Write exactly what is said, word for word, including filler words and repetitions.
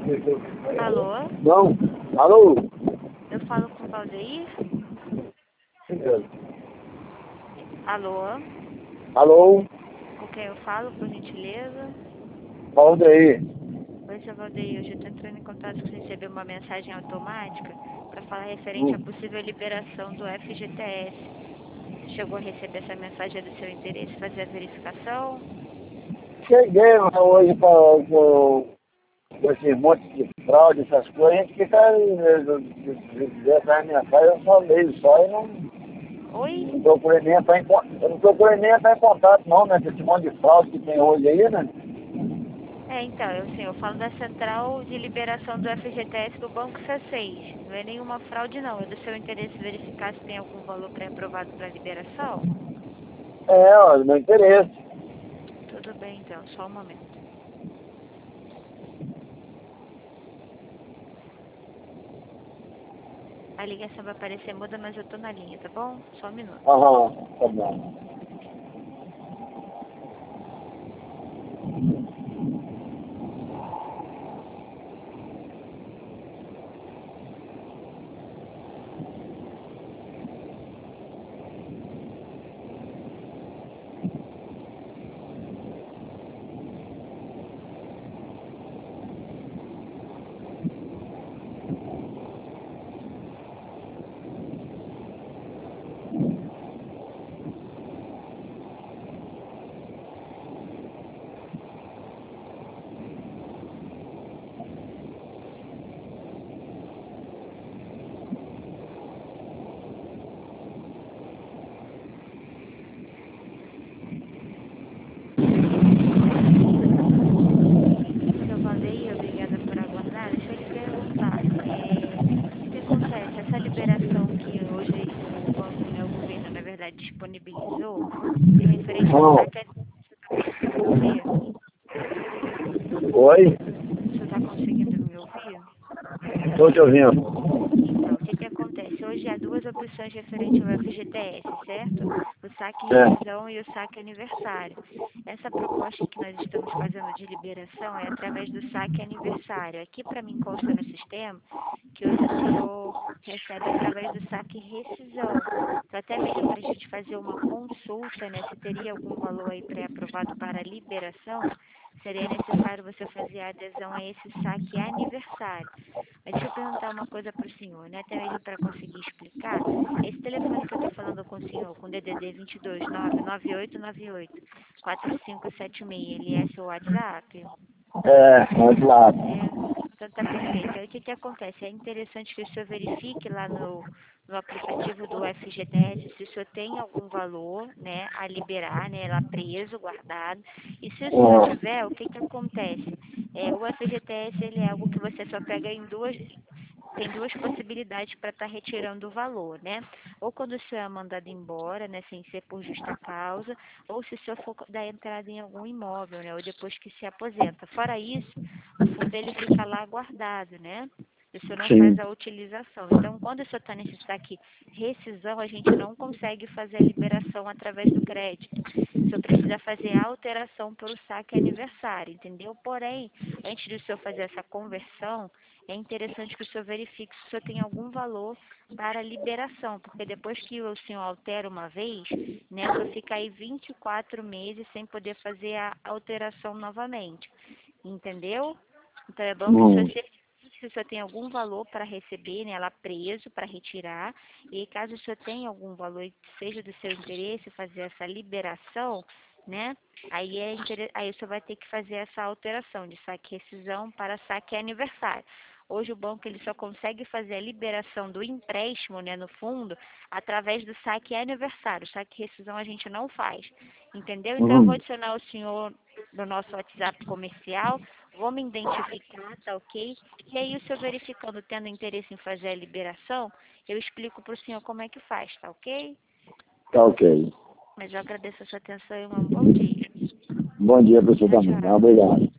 Alô? Não. Alô? Eu falo com o Valdeir? Alô? Alô? Com quem eu falo, por gentileza? Valdeir. Oi, seu Valdeir. Hoje eu estou entrando em contato que recebeu uma mensagem automática para falar referente à Hum. possível liberação do F G T S. Você chegou a receber essa mensagem do seu interesse, fazer a verificação? Cheguei lá hoje com, com, com esse monte de fraude, essas coisas, a gente fica dessa mensagem, eu só leio só e não, Oi? não procurei nem entrar em contato. Eu não procurei nem entrar em contato não, né? Com esse monte de fraude que tem hoje aí, né? É, então, eu, sim, eu falo da central de liberação do F G T S do Banco C seis. Não é nenhuma fraude, não. É do seu interesse verificar se tem algum valor pré-aprovado para liberação? É, ó, meu interesse. Tudo bem, então. Só um momento. A ligação vai aparecer muda, mas eu tô na linha, tá bom? Só um minuto. Aham, tá bom. Seu Valdeir, obrigada por aguardar. Deixa eu lhe perguntar. É, o que, que acontece? Essa liberação que hoje o banco, né, o governo, na verdade, disponibilizou, é referente ao Não. saque. Você está conseguindo me ouvir? Oi? Você está conseguindo me ouvir? Tô te ouvindo. Então, o que, que acontece? Hoje há duas opções referentes ao F G T S, certo? O saque É. rescisão e o saque aniversário. Essa proposta que nós estamos fazendo de liberação é através do saque aniversário. Aqui para mim consta no sistema que hoje o senhor recebe através do saque rescisão. Então, até mesmo para a gente fazer uma consulta, né, se teria algum valor aí pré-aprovado para liberação, seria necessário você fazer a adesão a esse saque aniversário. Mas deixa eu perguntar uma coisa para o senhor, né? Até mesmo para conseguir explicar. Esse telefone que eu estou falando com o senhor, com D D D vinte e dois, nove nove oito nove oito, quatro cinco sete seis, ele é seu WhatsApp? É, pode lá. É, então tá perfeito. Aí o que que acontece? É interessante que o senhor verifique lá no, no aplicativo do F G T S se o senhor tem algum valor, né, a liberar, né, lá preso, guardado. E se o senhor Ah, tiver, o que que acontece? É, o F G T S, ele é algo que você só pega em duas, tem duas possibilidades para estar retirando o valor, né? Ou quando o senhor é mandado embora, né, sem ser por justa causa, ou se o senhor for dar entrada em algum imóvel, né, ou depois que se aposenta. Fora isso, o fundo ele fica lá guardado, né? O senhor não faz sim. a utilização. Então, quando o senhor está nesse saque rescisão, a gente não consegue fazer a liberação através do crédito. O senhor precisa fazer a alteração para o saque aniversário, entendeu? Porém, antes de o senhor fazer essa conversão, é interessante que o senhor verifique se o senhor tem algum valor para liberação, porque depois que o senhor altera uma vez, né, o senhor fica aí vinte e quatro meses sem poder fazer a alteração novamente, entendeu? Então é bom que o senhor Hum. certifique se o senhor tem algum valor para receber, né, lá preso, para retirar, e caso o senhor tenha algum valor e seja do seu interesse fazer essa liberação, né, aí, é inter... aí o senhor vai ter que fazer essa alteração de saque rescisão para saque aniversário. Hoje o banco ele só consegue fazer a liberação do empréstimo, né, no fundo, através do saque aniversário. O saque rescisão a gente não faz, entendeu? Então eu vou Hum. adicionar o senhor no nosso WhatsApp comercial, vou me identificar, tá ok? E aí o senhor verificando, tendo interesse em fazer a liberação, eu explico para o senhor como é que faz, tá ok? Tá ok. Mas eu agradeço a sua atenção e um bom dia. Bom dia para você Tchau, também. Tá? tchau. Obrigado.